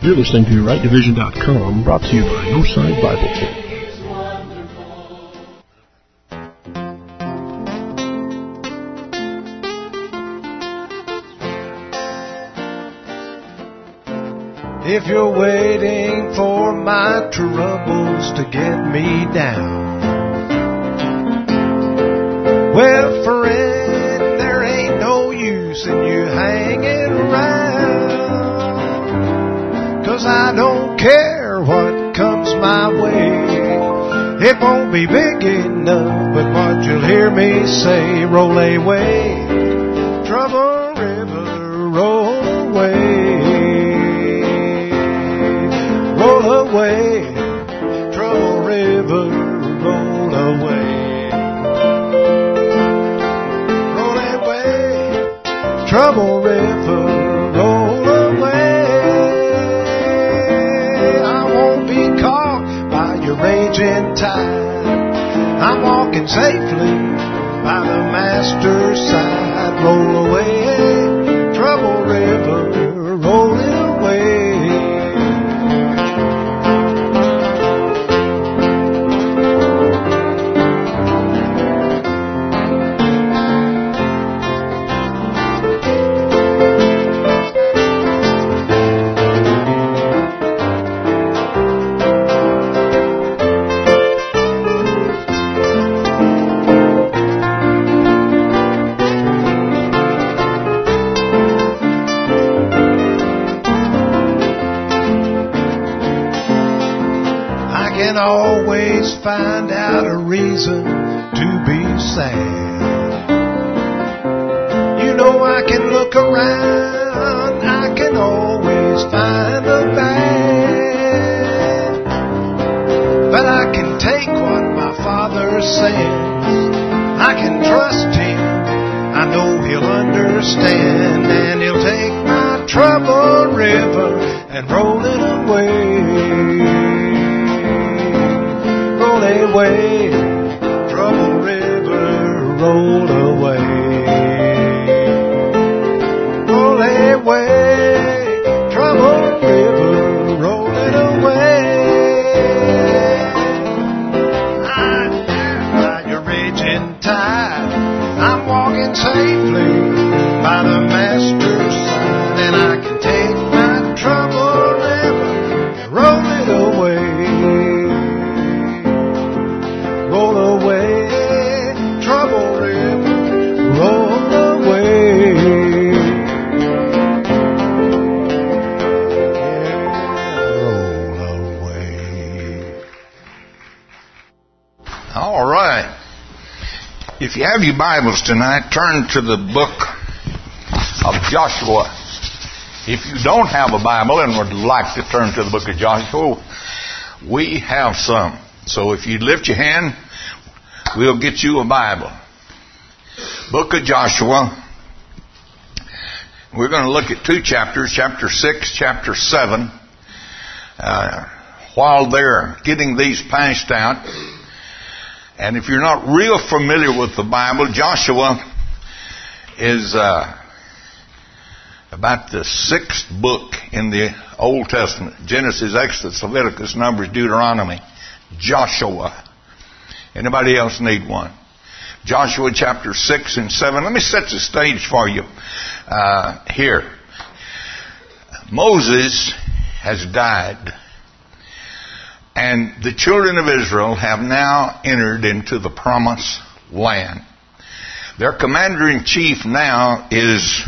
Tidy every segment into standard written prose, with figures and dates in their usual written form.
You're listening to RightDivision.com, brought to you by Northside Bible Church. If you're waiting for my troubles to get me down, well, friend, there ain't no use in you hanging around, 'cause I don't care what comes my way. It won't be big enough, but what you'll hear me say, roll away, trouble river, roll away. Roll away, trouble river, roll away. Roll away, trouble river, roll away. I won't be caught by your raging tide. I'm walking safely by the master's side. Roll away, trouble river, roll it away. Always find out a reason to be sad. You know I can look around, I can always find the bad. But I can take what my Father says, I can trust Him, I know He'll understand, and He'll take my troubled river and roll it away. Roll away, trouble river, roll away. Roll away, trouble river, roll it away. I'm by your raging tide. I'm walking safely by the master's side, and I can take my trouble river and roll it away. Roll away, trouble river, roll away. Yeah, roll away. All right. If you have your Bibles tonight, turn to the book of Joshua. If you don't have a Bible and would like to turn to the book of Joshua, we have some. So if you lift your hand, we'll get you a Bible. Book of Joshua. We're going to look at two chapters, chapter 6, chapter 7. While they're getting these passed out, and if you're not real familiar with the Bible, Joshua is about the sixth book in the Old Testament. Genesis, Exodus, Leviticus, Numbers, Deuteronomy. Joshua. Anybody else need one? Joshua chapter 6 and 7. Let me set the stage for you here. Moses has died, and the children of Israel have now entered into the promised land. Their commander-in-chief now is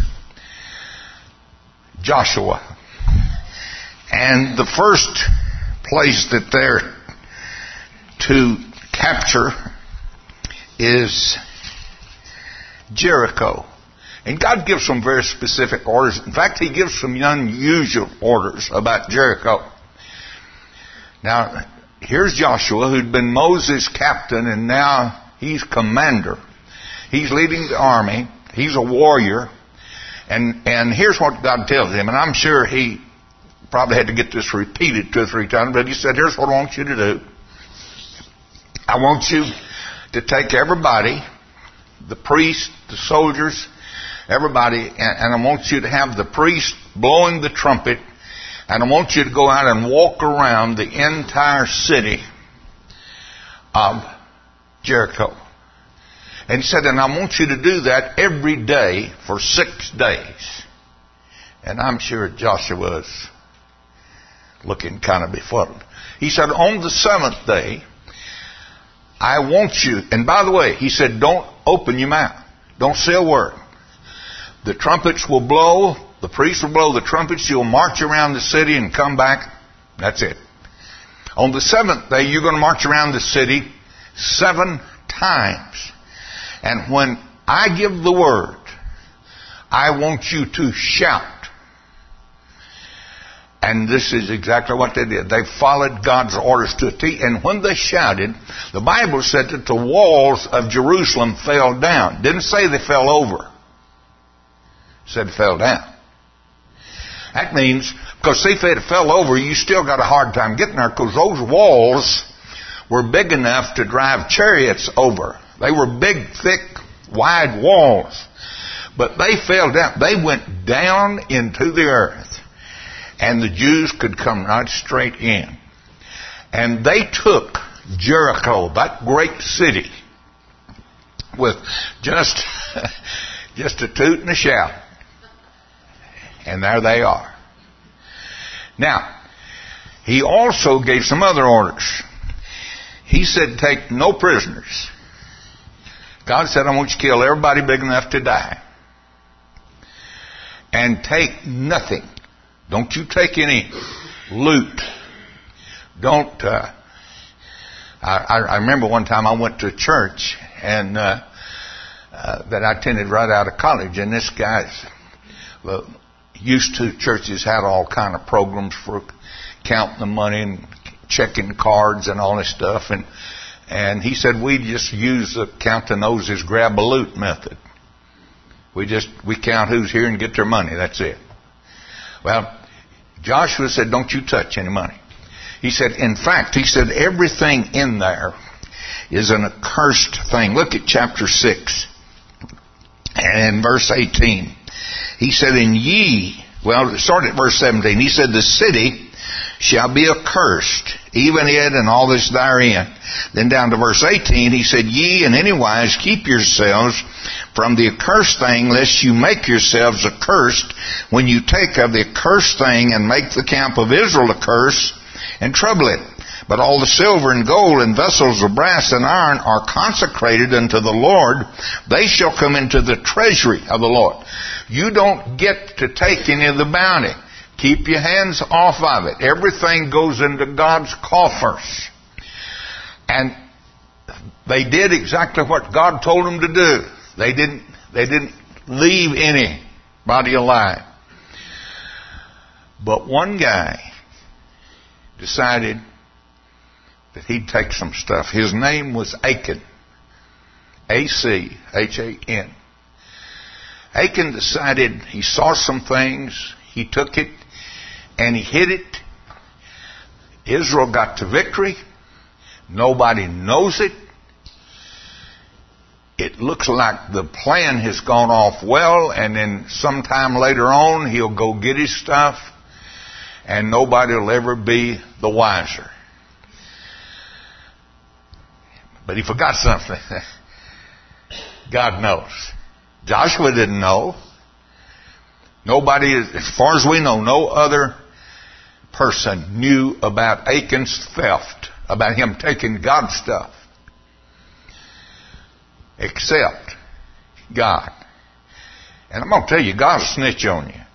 Joshua. And the first place that they're to capture is Jericho. And God gives some very specific orders. In fact, He gives some unusual orders about Jericho. Now, here's Joshua, who'd been Moses' captain, and now he's commander. He's leading the army. He's a warrior. And here's what God tells him. And I'm sure he probably had to get this repeated 2 or 3 times, but He said, here's what I want you to do. I want you to take everybody, the priests, the soldiers, everybody, and I want you to have the priest blowing the trumpet And I want you to go out and walk around the entire city of Jericho. And he said, and I want you to do that every day for 6 days. And I'm sure Joshua was looking kind of befuddled. He said, on the 7th day, I want you, and by the way, he said, don't open your mouth. Don't say a word. The trumpets will blow, the priests will blow the trumpets, you'll march around the city and come back. That's it. On the 7th day, you're going to march around the city 7 times. And when I give the word, I want you to shout. And this is exactly what they did. They followed God's orders to a T. And when they shouted, the Bible said that the walls of Jerusalem fell down. Didn't say they fell over. It said they fell down. That means, because see, if it fell over, you still got a hard time getting there, because those walls were big enough to drive chariots over. They were big, thick, wide walls. But they fell down. They went down into the earth. And the Jews could come right straight in. And they took Jericho, that great city, with just a toot and a shout. And there they are. Now, he also gave some other orders. He said, take no prisoners. God said, I want you to kill everybody big enough to die. And take nothing. Don't you take any loot. Don't. I remember one time I went to a church and that I attended right out of college, and this guy's used to churches had all kind of programs for counting the money and checking cards and all this stuff, and he said we just use the count the noses, grab a loot method. We count who's here and get their money. That's it. Well, Joshua said, don't you touch any money. He said, in fact, he said, everything in there is an accursed thing. Look at chapter 6 and in verse 18. He said, start at verse 17. He said, the city shall be accursed, even it and all this therein. Then down to verse 18, he said, ye in any wise keep yourselves from the accursed thing, lest you make yourselves accursed when you take of the accursed thing and make the camp of Israel a curse and trouble it. But all the silver and gold and vessels of brass and iron are consecrated unto the Lord. They shall come into the treasury of the Lord. You don't get to take any of the bounty. Keep your hands off of it. Everything goes into God's coffers. And they did exactly what God told them to do. They didn't leave anybody alive. But one guy decided that he'd take some stuff. His name was Achan. A-C-H-A-N. Achan decided he saw some things. He took it and he hid it. Israel got to victory. Nobody knows it. It looks like the plan has gone off well, and then sometime later on he'll go get his stuff and nobody will ever be the wiser. But he forgot something. God knows. Joshua didn't know. Nobody, as far as we know, no other person knew about Achan's theft, about him taking God's stuff, except God. And I'm going to tell you, God will snitch on you.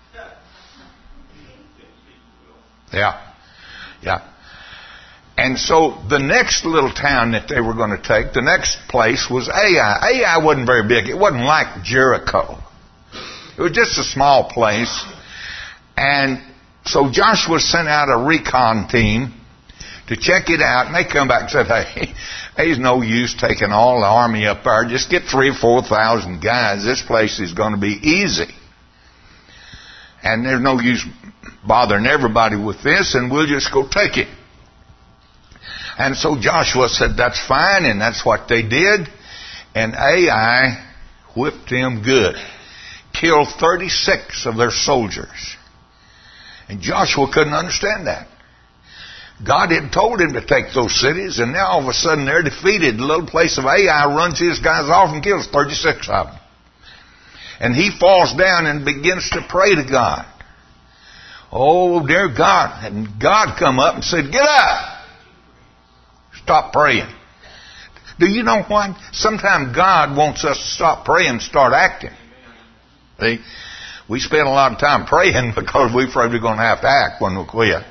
Yeah. And so the next little town that they were going to take, the next place was Ai. Ai wasn't very big. It wasn't like Jericho. It was just a small place. And so Joshua sent out a recon team to check it out. And they come back and said, hey, there's no use taking all the army up there. Just get 3,000 or 4,000 guys. This place is going to be easy. And there's no use bothering everybody with this, and we'll just go take it. And so Joshua said, that's fine, and that's what they did. And Ai whipped them good. Killed 36 of their soldiers. And Joshua couldn't understand that. God had told him to take those cities, and now all of a sudden they're defeated. The little place of Ai runs his guys off and kills 36 of them. And he falls down and begins to pray to God. Oh, dear God. And God come up and said, get up. Stop praying. Do you know what? Sometimes God wants us to stop praying and start acting. See? We spend a lot of time praying because we're afraid we're going to have to act when we quit.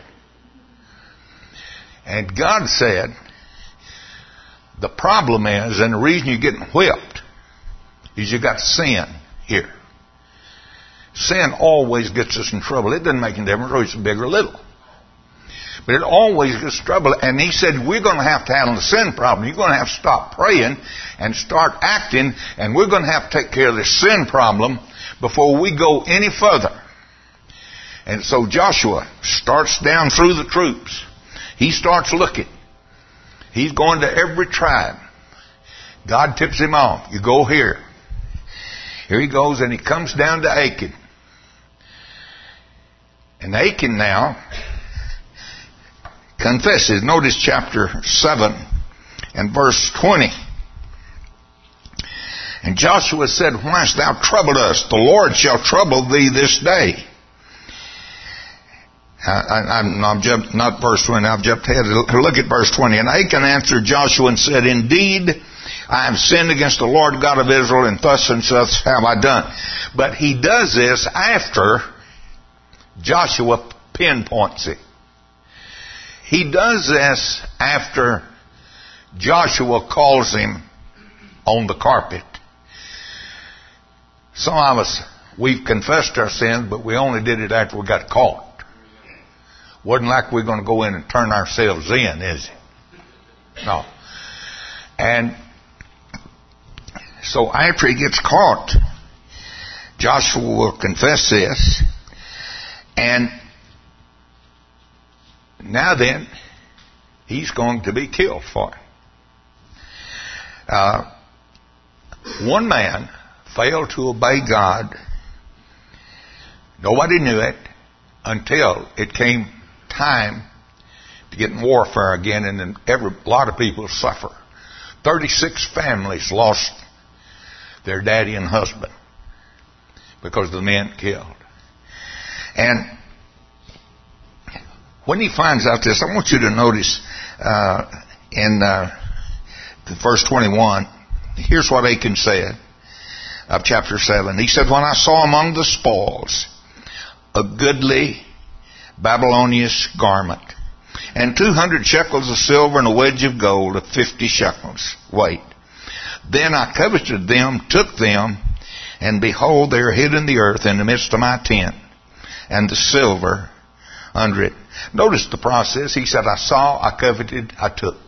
And God said, the problem is, and the reason you're getting whipped, is you got sin here. Sin always gets us in trouble. It doesn't make any difference whether it's big or little. But it always gets trouble. And he said, we're going to have to handle the sin problem. You're going to have to stop praying and start acting, and we're going to have to take care of this sin problem before we go any further. And so Joshua starts down through the troops. He starts looking. He's going to every tribe. God tips him off. You go here. Here he goes, and he comes down to Achan. And Achan now confesses. Notice chapter 7 and verse 20. And Joshua said, why hast thou troubled us? The Lord shall trouble thee this day. I'm jumped, not verse 20, I've jumped ahead. Look at verse 20. And Achan answered Joshua and said, indeed, I have sinned against the Lord God of Israel, and thus have I done. But he does this after Joshua pinpoints it. He does this after Joshua calls him on the carpet. Some of us, we've confessed our sins, but we only did it after we got caught. Wasn't like we're going to go in and turn ourselves in, is it? No. And so after he gets caught, Joshua will confess this. And now then, he's going to be killed for it. One man failed to obey God. Nobody knew it until it came time to get in warfare again, and then a lot of people suffer. 36 families lost their daddy and husband because the men killed. And when he finds out this, I want you to notice in verse 21, here's what Achan said of chapter 7. He said, when I saw among the spoils a goodly Babylonian garment, and 200 shekels of silver and a wedge of gold of 50 shekels weight, then I coveted them, took them, and behold, they are hid in the earth in the midst of my tent, and the silver under it. Notice the process. He said, I saw, I coveted, I took.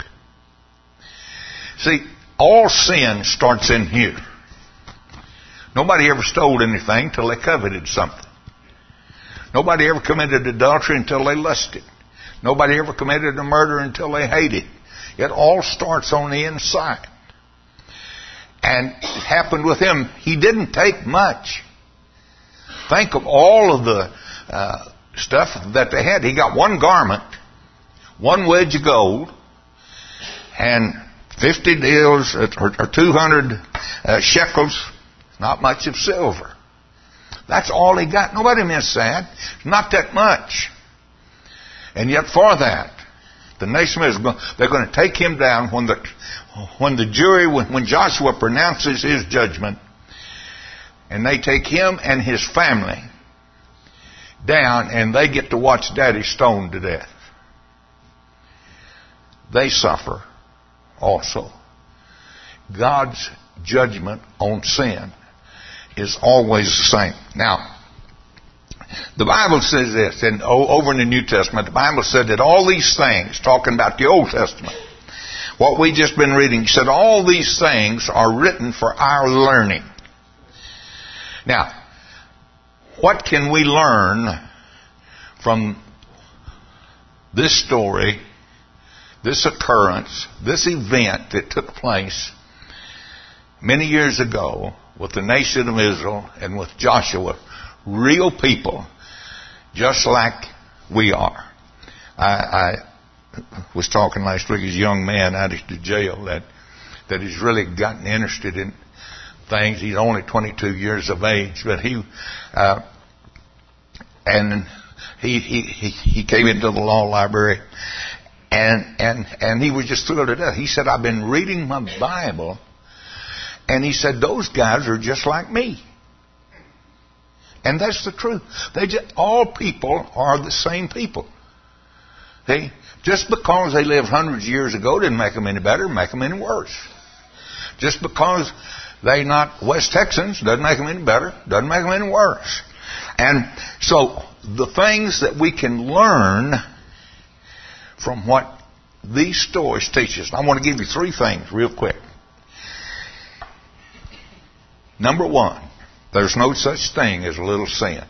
See, all sin starts in here. Nobody ever stole anything till they coveted something. Nobody ever committed adultery until they lusted. Nobody ever committed a murder until they hated. It all starts on the inside. And it happened with him. He didn't take much. Think of all of the stuff that they had. He got one garment, one wedge of gold, and 50 deals or 200 shekels, not much of silver. That's all he got. Nobody missed that. Not that much. And yet for that, the nation is they're going to take him down when the jury, when Joshua pronounces his judgment, and they take him and his family down, and they get to watch Daddy stoned to death. They suffer also. God's judgment on sin is always the same. Now, the Bible says this, and over in the New Testament, the Bible said that all these things, talking about the Old Testament, what we just been reading, said all these things are written for our learning. Now, what can we learn from this story, this occurrence, this event that took place many years ago with the nation of Israel and with Joshua? Real people, just like we are. I was talking last week as a young man out of the jail that has really gotten interested in things. He's only 22 years of age, but he came into the law library and he was just thrilled to death. He said, I've been reading my Bible, and he said, those guys are just like me. And that's the truth. All people are the same people. See? Just because they lived hundreds of years ago didn't make them any better, make them any worse. Just because they're not West Texans doesn't make them any better, doesn't make them any worse. And so the things that we can learn from what these stories teach us. I want to give you 3 things real quick. Number 1, there's no such thing as a little sin.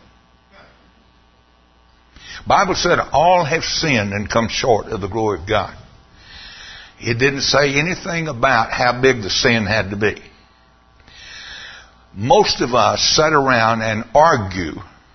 Bible said all have sinned and come short of the glory of God. It didn't say anything about how big the sin had to be. Most of us sit around and argue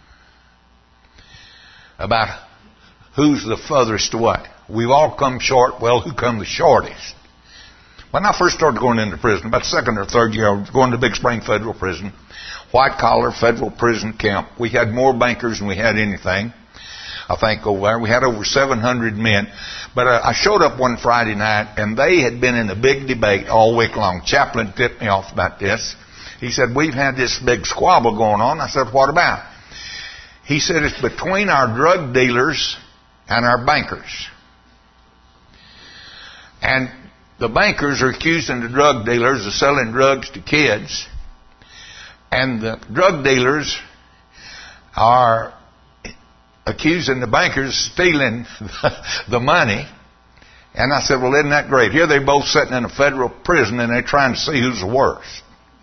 about who's the furthest away. We've all come short. Well, who come the shortest? When I first started going into prison, about the 2nd or 3rd year, I was going to Big Spring Federal Prison, white-collar federal prison camp. We had more bankers than we had anything, I think, over there. We had over 700 men. But I showed up one Friday night, and they had been in a big debate all week long. Chaplain tipped me off about this. He said, we've had this big squabble going on. I said, what about? He said, it's between our drug dealers and our bankers. And the bankers are accusing the drug dealers of selling drugs to kids. And the drug dealers are accusing the bankers of stealing the money. And I said, well, isn't that great? Here they're both sitting in a federal prison and they're trying to see who's the worst.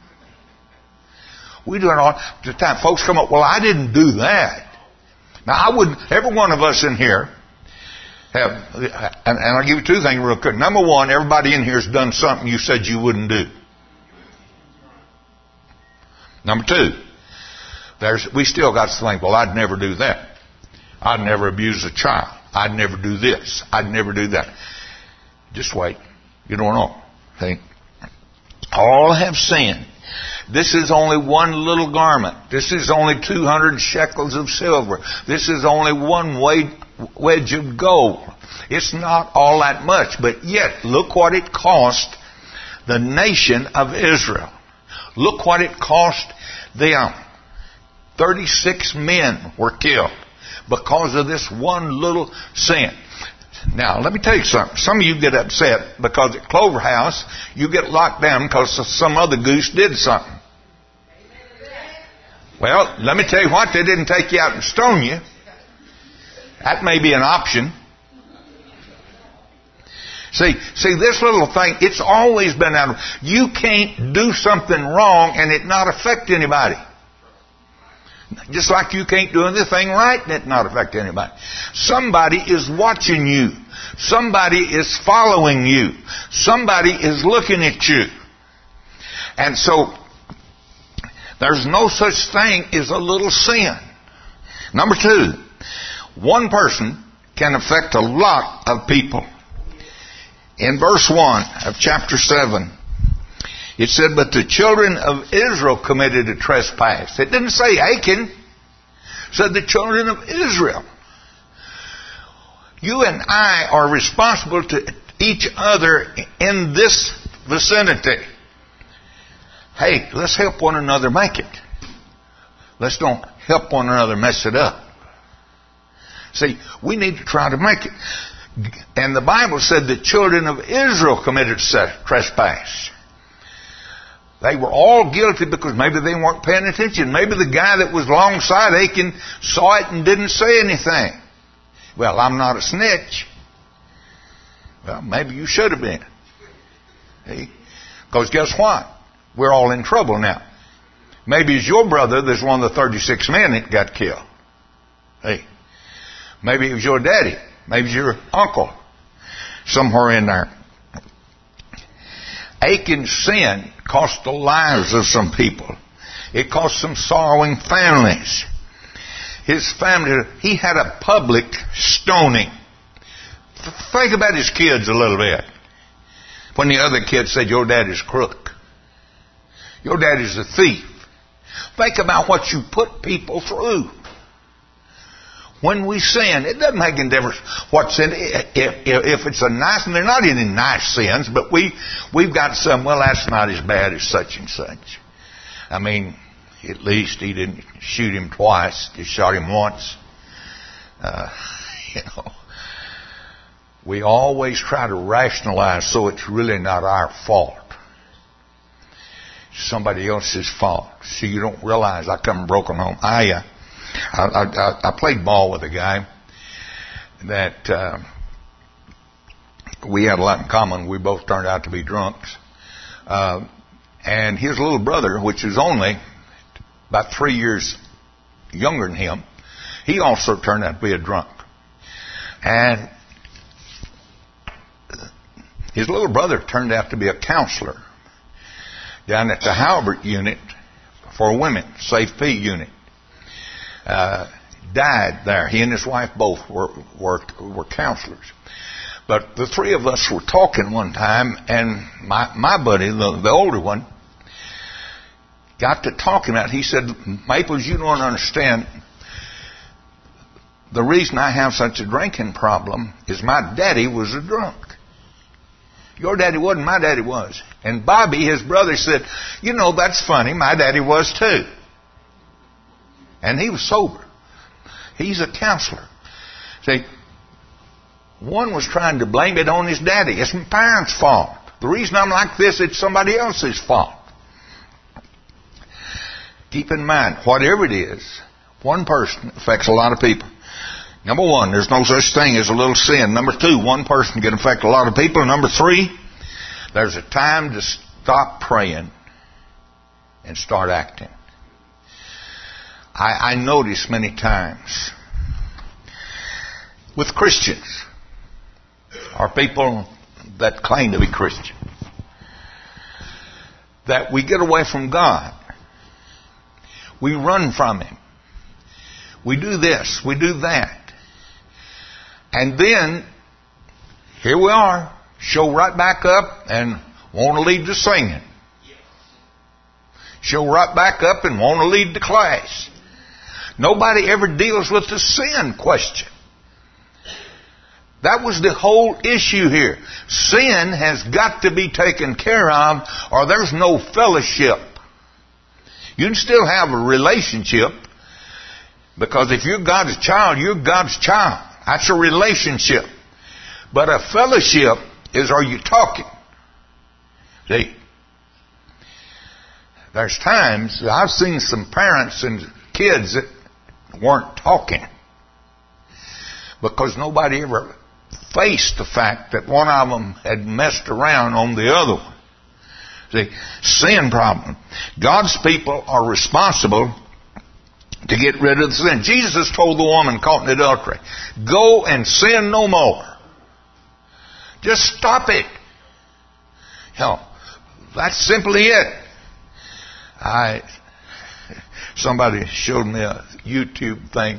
We do it all the time. Folks come up, well, I didn't do that. Now, every one of us in here have, and I'll give you 2 things real quick. Number 1, everybody in here has done something you said you wouldn't do. Number 2, we still got to think, well, I'd never do that. I'd never abuse a child. I'd never do this. I'd never do that. Just wait. You don't know. See? All have sinned. This is only one little garment. This is only 200 shekels of silver. This is only one wedge of gold. It's not all that much, but yet look what it cost the nation of Israel. Look what it cost them. 36 men were killed because of this one little sin. Now, let me tell you something. Some of you get upset because at Clover House you get locked down because some other goose did something. Well, let me tell you what, they didn't take you out and stone you. That may be an option. See, this little thing, it's always been out. You can't do something wrong and it not affect anybody. Just like you can't do anything right and it not affect anybody. Somebody is watching you. Somebody is following you. Somebody is looking at you. And so, there's no such thing as a little sin. Number 2, one person can affect a lot of people. In verse 1 of chapter 7, it said, but the children of Israel committed a trespass. It didn't say Achan. It said the children of Israel. You and I are responsible to each other in this vicinity. Hey, let's help one another make it. Let's don't help one another mess it up. See, we need to try to make it. And the Bible said the children of Israel committed trespass. They were all guilty because maybe they weren't paying attention. Maybe the guy that was alongside Achan saw it and didn't say anything. Well, I'm not a snitch. Well, maybe you should have been. See? Because guess what? We're all in trouble now. Maybe it's your brother that's one of the 36 men that got killed. Hey, maybe it was your daddy. Maybe it's your uncle. Somewhere in there. Achan's sin cost the lives of some people. It cost some sorrowing families. his family, he had a public stoning. Think about his kids a little bit. When the other kids said, your daddy's crook. Your daddy's a thief. Think about what you put people through. When we sin, it doesn't make any difference what sin. If it's a nice, and they're not any nice sins, but we've got some, well, that's not as bad as such and such. I mean, at least he didn't shoot him twice, just shot him once. We always try to rationalize so it's really not our fault. It's somebody else's fault. See, you don't realize I come from broken home. I played ball with a guy that we had a lot in common. We both turned out to be drunks. And his little brother, which is only about 3 years younger than him, he also turned out to be a drunk. And his little brother turned out to be a counselor down at the Halbert unit for women, Safe P unit. Died there. He and his wife both were counselors. But the three of us were talking one time, and my buddy, the older one, got to talking about it. He said, Maples, you don't understand. The reason I have such a drinking problem is my daddy was a drunk. Your daddy wasn't, my daddy was. And Bobby, his brother, said, that's funny, my daddy was too. And he was sober. He's a counselor. See, one was trying to blame it on his daddy. It's my parents' fault. The reason I'm like this, it's somebody else's fault. Keep in mind, whatever it is, one person affects a lot of people. Number one, there's no such thing as a little sin. Number two, one person can affect a lot of people. Number three, there's a time to stop praying and start acting. I notice many times with Christians, or people that claim to be Christian, that we get away from God. We run from Him. We do this, we do that. And then, here we are, show right back up and want to lead the singing. Show right back up and want to lead the class. Nobody ever deals with the sin question. That was the whole issue here. Sin has got to be taken care of, or there's no fellowship. You can still have a relationship, because if you're God's child, you're God's child. That's a relationship. But a fellowship is, are you talking? See, there's times I've seen some parents and kids that weren't talking because nobody ever faced the fact that one of them had messed around on the other one. See, sin problem. God's people are responsible to get rid of the sin. Jesus told the woman caught in adultery, go and sin no more. Just stop it. That's simply it. Somebody showed me a YouTube thing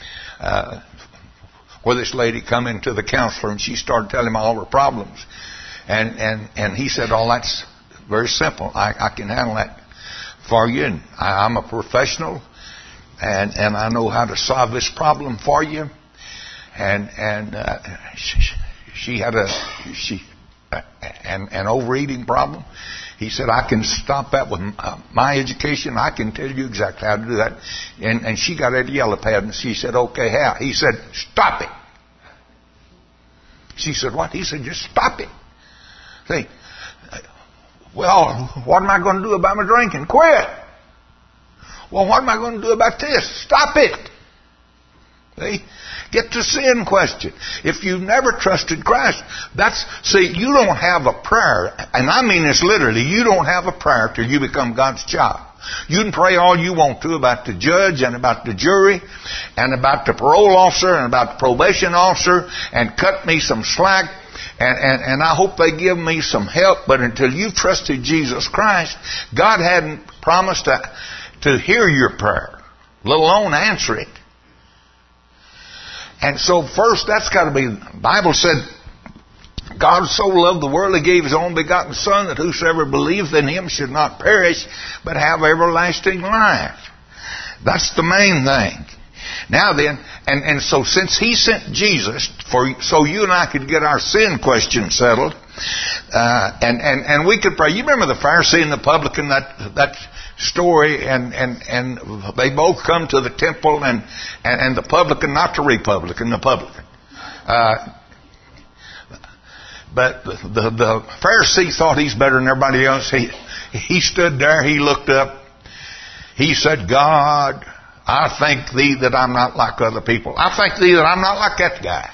where this lady come into the counselor and she started telling him all her problems. And he said, oh, that's very simple. I can handle that for you. And I'm a professional. And I know how to solve this problem for you. And she had an overeating problem. He said, I can stop that with my education. I can tell you exactly how to do that. And she got a yellow pad and she said, okay, how? He said, stop it. She said, what? He said, just stop it. See, well, what am I going to do about my drinking? Quit. Well, what am I going to do about this? Stop it. See? Get to sin question. If you've never trusted Christ, you don't have a prayer, and I mean this literally, you don't have a prayer till you become God's child. You can pray all you want to about the judge and about the jury and about the parole officer and about the probation officer and cut me some slack and I hope they give me some help, but until you've trusted Jesus Christ, God hadn't promised to hear your prayer, let alone answer it. And so first, that's got to be, the Bible said, God so loved the world, He gave His only begotten Son, that whosoever believeth in Him should not perish, but have everlasting life. That's the main thing. Now then, and so since He sent Jesus so you and I could get our sin question settled, and we could pray. You remember the Pharisee and the publican, that story, and they both come to the temple, and the publican, not the Republican, the publican. But the Pharisee thought he's better than everybody else. He stood there, he looked up, he said, God, I thank Thee that I'm not like other people. I thank Thee that I'm not like that guy.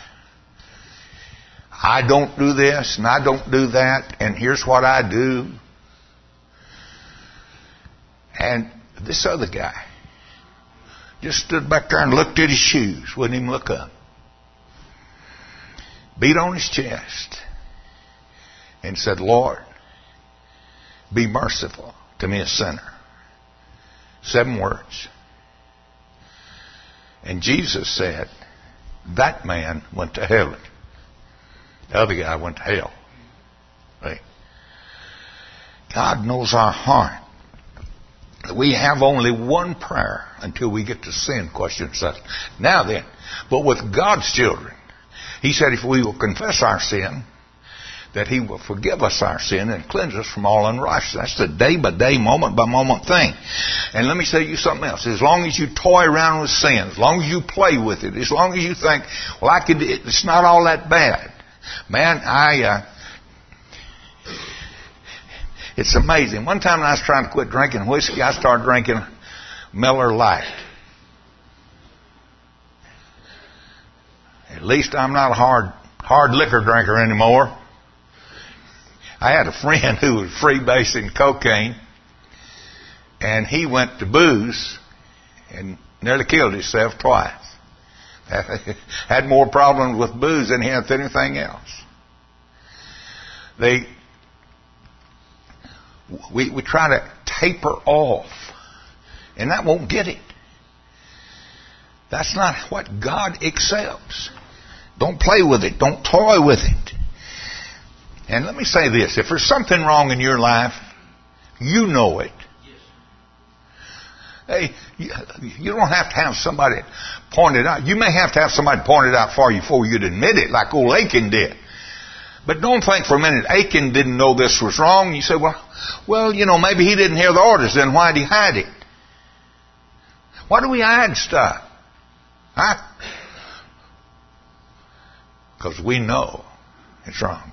I don't do this and I don't do that, and here's what I do. And this other guy just stood back there and looked at his shoes, wouldn't even look up. Beat on his chest and said, Lord, be merciful to me, a sinner. 7 words. And Jesus said, that man went to heaven. The other guy went to hell. Right? God knows our heart. We have only one prayer until we get to sin question settled. Now then, but with God's children, He said if we will confess our sin, that He will forgive us our sin and cleanse us from all unrighteousness. That's the day-by-day, moment-by-moment thing. And let me tell you something else. As long as you toy around with sin, as long as you play with it, as long as you think, well, it's not all that bad. Man, it's amazing. One time when I was trying to quit drinking whiskey, I started drinking Miller Lite. At least I'm not a hard liquor drinker anymore. I had a friend who was freebasing cocaine, and he went to booze and nearly killed himself twice. Had more problems with booze than he had with anything else. We try to taper off, and that won't get it. That's not what God accepts. Don't play with it. Don't toy with it. And let me say this. If there's something wrong in your life, you know it. Hey, you don't have to have somebody point it out. You may have to have somebody point it out for you before you'd admit it, like old Achan did. But don't think for a minute Achan didn't know this was wrong. You say, well, maybe he didn't hear the orders. Then why'd he hide it? Why do we hide stuff? Huh? Because we know it's wrong.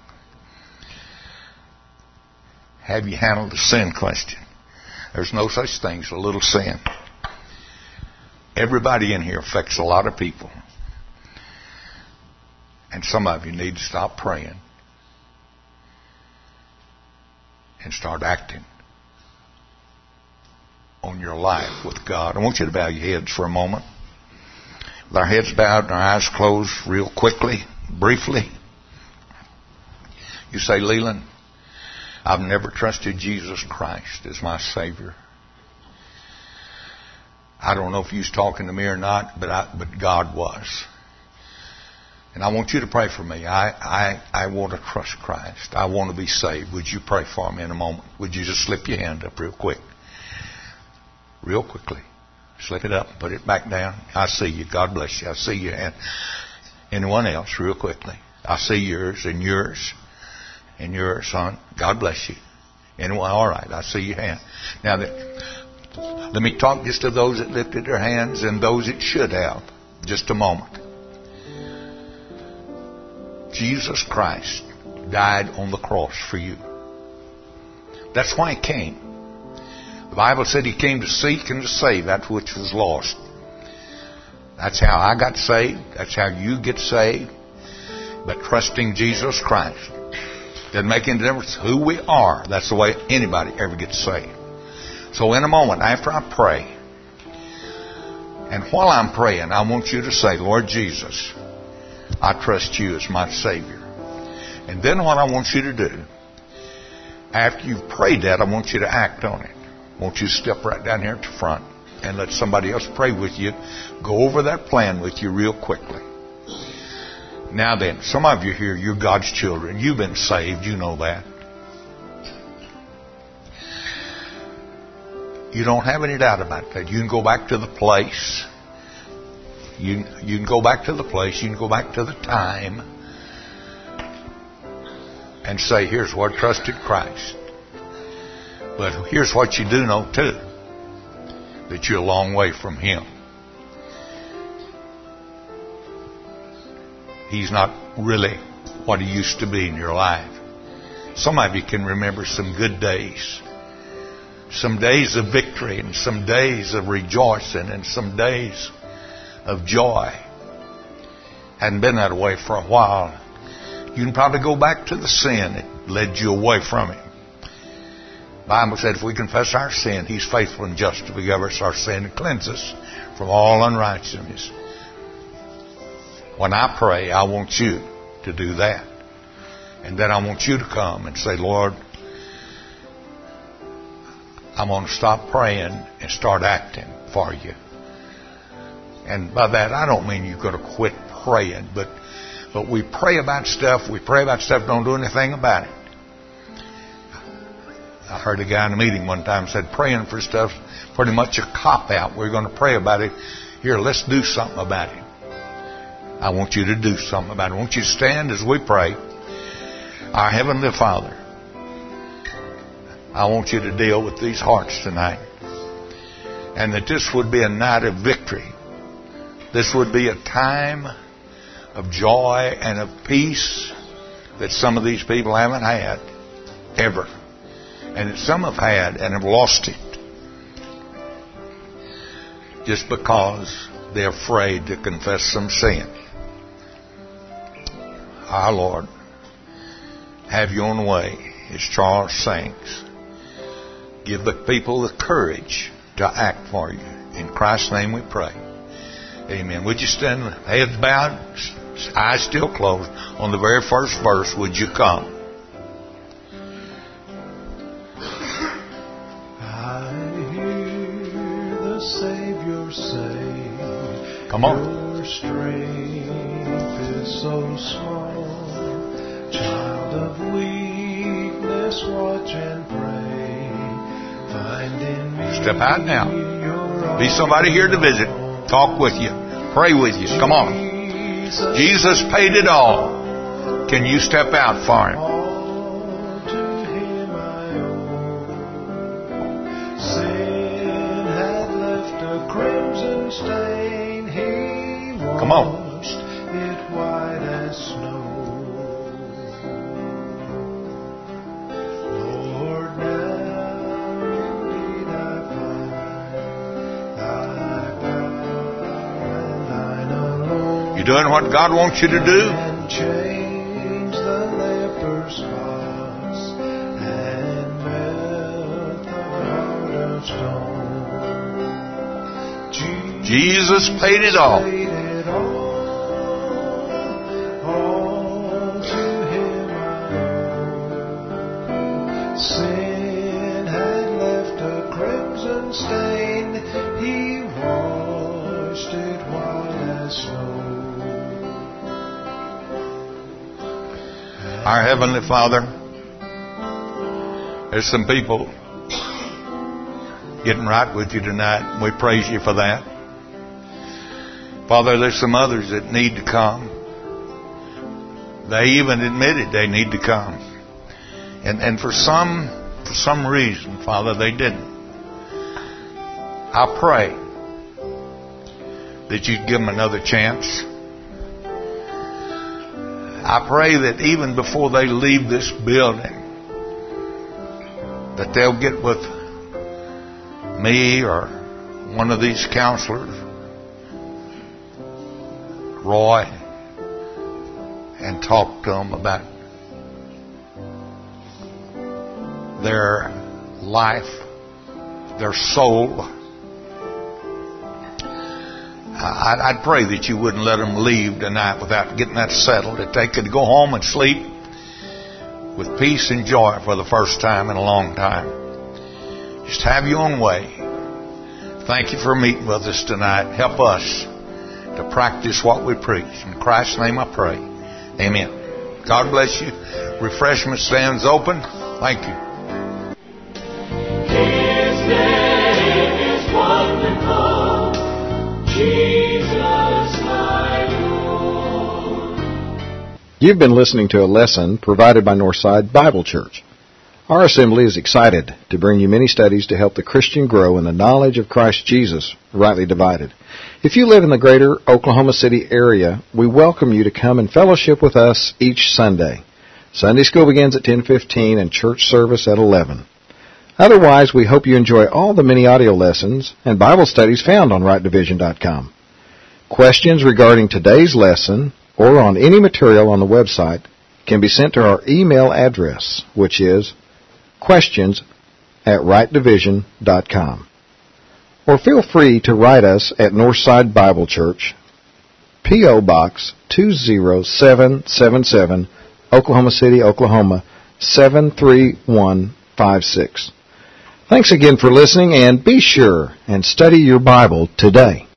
Have you handled the sin question? There's no such thing as a little sin. Everybody in here affects a lot of people. And some of you need to stop praying and start acting on your life with God. I want you to bow your heads for a moment. With our heads bowed and our eyes closed real quickly, briefly. You say, Leland, I've never trusted Jesus Christ as my Savior. I don't know if you was talking to me or not, but God was. And I want you to pray for me. I want to trust Christ. I want to be saved. Would you pray for me in a moment? Would you just slip your hand up real quick? Real quickly. Slip it up. Put it back down. I see you. God bless you. I see your hand. Anyone else? Real quickly. I see yours and yours. And yours, son. God bless you. Anyone? All right. I see your hand. Now, let me talk just to those that lifted their hands and those that should have. Just a moment. Jesus Christ died on the cross for you. That's why He came. The Bible said He came to seek and to save that which was lost. That's how I got saved. That's how you get saved. But trusting Jesus Christ. Doesn't make any difference who we are. That's the way anybody ever gets saved. So in a moment, after I pray, and while I'm praying, I want you to say, Lord Jesus, I trust you as my Savior. And then what I want you to do, after you've prayed that, I want you to act on it. I want you to step right down here at the front and let somebody else pray with you. Go over that plan with you real quickly. Now then, some of you here, you're God's children. You've been saved. You know that. You don't have any doubt about that. You can go back to the place. You can go back to the place. You can go back to the time and say, here's where I trusted Christ. But here's what you do know too. That you're a long way from Him. He's not really what He used to be in your life. Some of you can remember some good days. Some days of victory and some days of rejoicing and some days of joy. Hadn't been that way for a while. You can probably go back to the sin that led you away from Him. The Bible said if we confess our sin, He's faithful and just to forgive us our sin and cleanse us from all unrighteousness. When I pray, I want you to do that. And then I want you to come and say, Lord, I'm going to stop praying and start acting for you. And by that, I don't mean you've got to quit praying, but we pray about stuff. We pray about stuff, don't do anything about it. I heard a guy in a meeting one time said praying for stuff pretty much a cop-out. We're going to pray about it. Here, let's do something about it. I want you to do something about it. I want you to stand as we pray. Our Heavenly Father, I want you to deal with these hearts tonight. And that this would be a night of victory. This would be a time of joy and of peace that some of these people haven't had ever. And that some have had and have lost it. Just because they're afraid to confess some sin. Our Lord, have your own way, as Charles sings. Give the people the courage to act for you. In Christ's name we pray. Amen. Would you stand, heads bowed, eyes still closed, on the very first verse, would you come? I hear the Savior say, come on. Your strength is so small. Child of weakness, watch and pray. Find in me. Step out now. Be somebody here to visit. Talk with you. Pray with you. Come on. Jesus paid it all. Can you step out for Him? All to Him I owe. Sin had left a crimson stain. He washed Come on. it white as snow. Lord, now indeed I find Thy power and Thine alone. You doing what God wants you to do? And change the leper's spots and melt the heart of stone. Jesus paid it all. Paid it all to Him I owe. Sin had left a crimson stain. He washed it white as snow. Our Heavenly Father, there's some people getting right with you tonight. We praise you for that. Father, there's some others that need to come. They even admitted they need to come. And for some reason, Father, they didn't. I pray that you'd give them another chance. I pray that even before they leave this building, that they'll get with me or one of these counselors, Roy, and talk to them about their life, their soul. I'd pray that you wouldn't let them leave tonight without getting that settled, that they could go home and sleep with peace and joy for the first time in a long time. Just have your own way. Thank you for meeting with us tonight. Help us to practice what we preach. In Christ's name I pray. Amen. God bless you. Refreshment stands open. Thank you. His name is wonderful, Jesus my Lord. You've been listening to a lesson provided by Northside Bible Church. Our assembly is excited to bring you many studies to help the Christian grow in the knowledge of Christ Jesus, rightly divided. If you live in the greater Oklahoma City area, we welcome you to come and fellowship with us each Sunday. Sunday school begins at 10:15 and church service at 11. Otherwise, we hope you enjoy all the many audio lessons and Bible studies found on rightdivision.com. Questions regarding today's lesson or on any material on the website can be sent to our email address, which is questions@rightdivision.com. Or feel free to write us at Northside Bible Church, P.O. Box 20777, Oklahoma City, Oklahoma 73156. Thanks again for listening, and be sure and study your Bible today.